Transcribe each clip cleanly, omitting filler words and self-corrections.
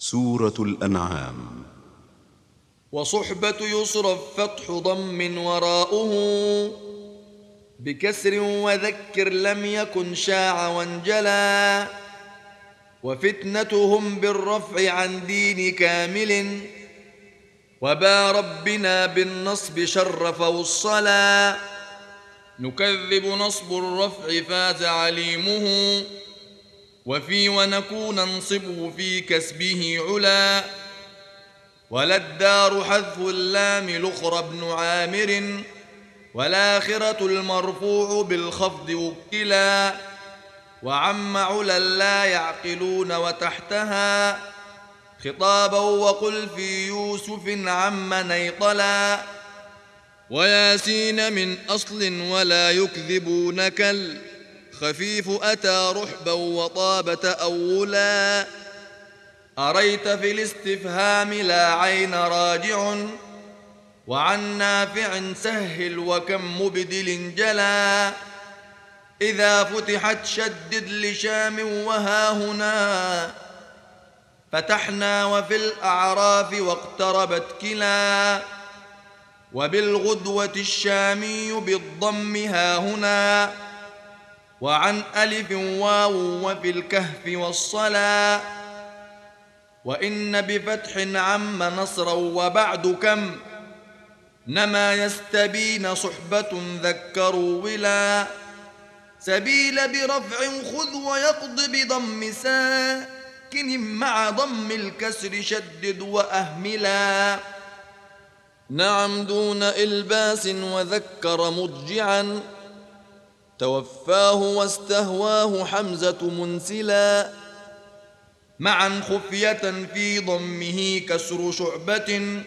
سورة الأنعام. وصحبة يصرف فتح ضم وراؤه بكسر وذكر لم يكن شاع وانجلى، وفتنتهم بالرفع عن دين كامل، وبا ربنا بالنصب شرفوا الصلاة. نكذب نصب الرفع فاز عليمه، وفي ونكون ننصبه في كسبه علا. ولا الدار حذف اللام لخر بن عامر، والآخرة المرفوع بالخفض وكلا. وعم علا لا يعقلون وتحتها خطابا، وقل في يوسف عم نيطلا. وياسين من أصل ولا يكذبونك، الخفيف أتى رحبا وطاب تأولا. أريت في الاستفهام لا عين راجع، وعن نافع سهل وكم مبدل جلا. إذا فتحت شدد لشام وها هنا، فتحنا وفي الأعراف واقتربت كلا. وبالغدوة الشامي بالضم ها هنا، وعن ألف واو وفي الكهف والصلا. وإن بفتح عم نصرا وبعد كم نما يستبين صحبة ذكروا ولا. سبيل برفع خذ ويقض بضم ساكن مع ضم الكسر شدد وأهملا. نعم دون إلباس وذكر مضجعا، توفاه واستهواه حمزة منسلا. معا خفية في ضمه كسر شعبة،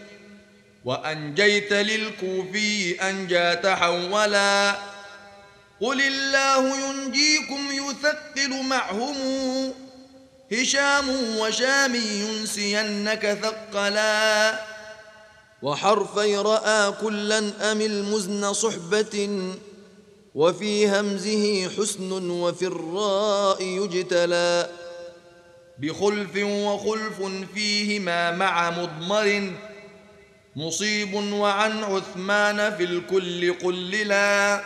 وأنجيت للكوفي أنجى تحولا. قل الله ينجيكم يثقل معهم هشام وشامي ينسينك ثقلا. وحرفي رأى كلا أمل مزن صحبة، وفي همزه حسن وفي الراء يجتلى. بخلف وخلف فيهما مع مضمر مصيب، وعن عثمان في الكل قللا.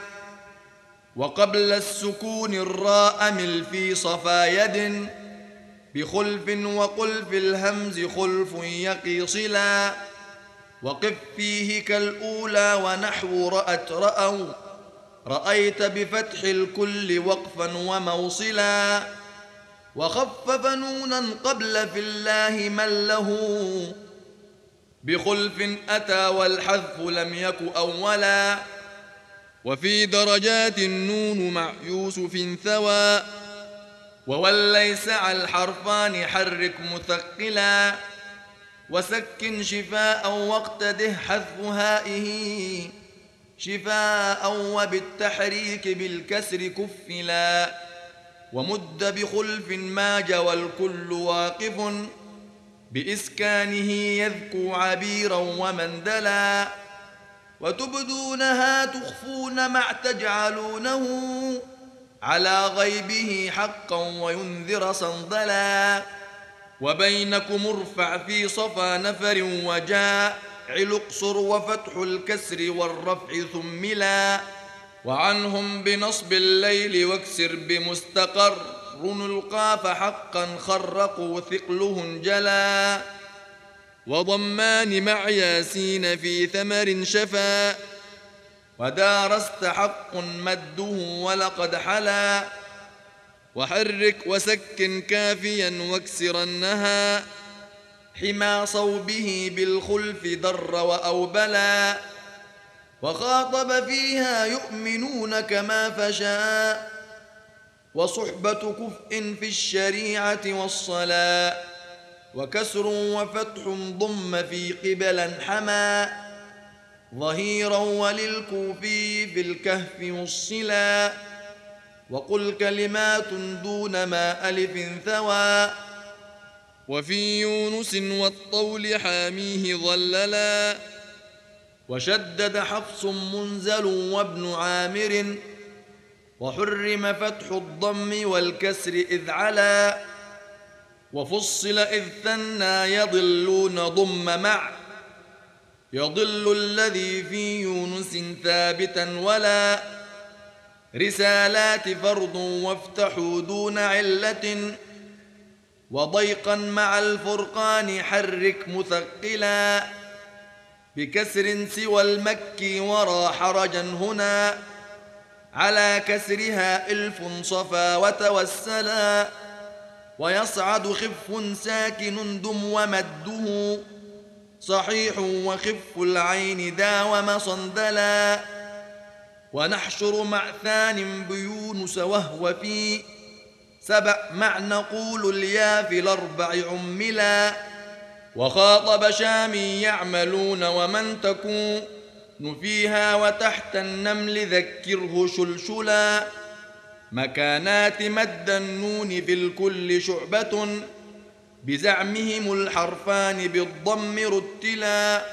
وقبل السكون الراء مل في صفا يد بخلف، وقل في الهمز خلف يقي صلا. وقف فيه كالأولى ونحو رأت رأوا، رأيت بفتح الكل وقفا وموصلا. وخفف نونا قبل في الله من له بخلف أتى والحذف لم يك أولا. وفي درجات النون مع يوسف ثوى، ووليس على الحرفان حرك مثقلا. وسكن شفاء واقتده حذف هائه شفاء، وبالتحريك بالكسر كفلا. ومد بخلف ما جوى الكل واقف بإسكانه يذكو عبيرا ومندلا. وتبدونها تخفون مع تجعلونه على غيبه حقا وينذر صندلا. وبينكم ارفع في صفا نفر وجاء اقصر، وفتح الكسر والرفع ثملا. وعنهم بنصب الليل واكسر بمستقر القاف حقا خرقوا ثقله انجلا. وضمان مع ياسين في ثمر شفا، ودارست حق مده ولقد حلا. وحرك وسكن كافيا واكسرنها حما صوبه بالخلف در وأوبلا. وخاطب فيها يؤمنون كما فشا، وصحبة كفء في الشريعة والصلاة. وكسر وفتح ضم في قبلا حما ظهيرا، وللكوفي في الكهف والصلا. وقل كلمات دون ما ألف ثوى، وفي يونس والطول حاميه ظللا. وشدد حفص منزل وابن عامر، وحرم فتح الضم والكسر إذ علا. وفصل إذ ثنى يضلون ضم مع يضل الذي في يونس ثابتا ولا رسالات فرض وافتحوا دون علة وضيقا مع الفرقان حرك مثقلا بكسر سوى المكي ورا حرجا هنا على كسرها ألف صفا وتوسلا ويصعد خف ساكن دم ومده صحيح وخف العين داوم صندلا ونحشر مع ثان بيونس وهو في سبع مع نقول اليا في الأربع عملا وخاطب شامي يعملون ومن تكون فيها وتحت النمل ذكره شلشلا مكانات مد النون في الكل شعبة بزعمهم الحرفان بالضم رتلا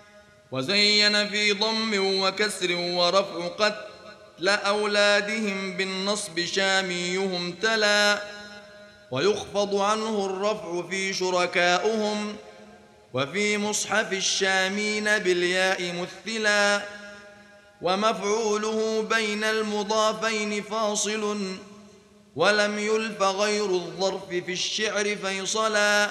وزين في ضم وكسر ورفع قتل أولادهم بالنصب شاميهم تلا ويخفض عنه الرفع في شركاؤهم وفي مصحف الشامين بالياء مثلا ومفعوله بين المضافين فاصل ولم يلف غير الظرف في الشعر فيصلا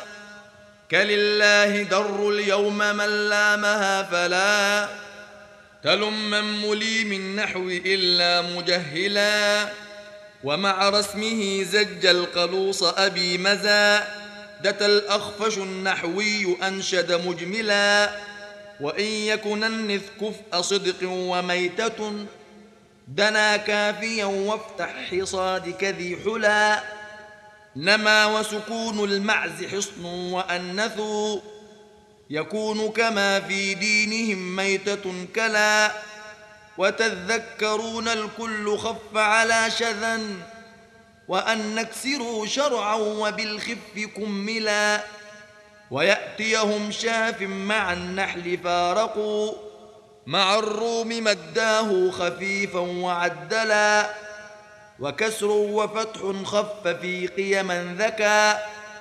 كلله در اليوم من لامها فلا تلم من مليم النحو إلا مجهلا ومع رسمه زج القلوص أبي مزادة الأخفش النحوي أنشد مجملا وإن يكن النث كفء صدق وميتة دنا كافيا وافتح حصادك ذي حلا نما وسكون المعز حصن وأنثوا يكون كما في دينهم ميتة كلا وتذكرون الكل خف على شذا وأن نكسروا شرعا وبالخف كملا ويأتيهم شاف مع النحل فارقوا مع الروم مداه خفيفا وعدلا وكسر وفتح خف في قيما ذكى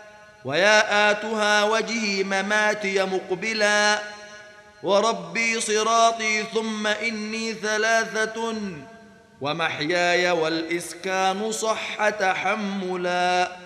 وياءاتها وجهي مماتي مقبلا وربي صراطي ثم إني ثلاثة ومحياي والإسكان صح تحملا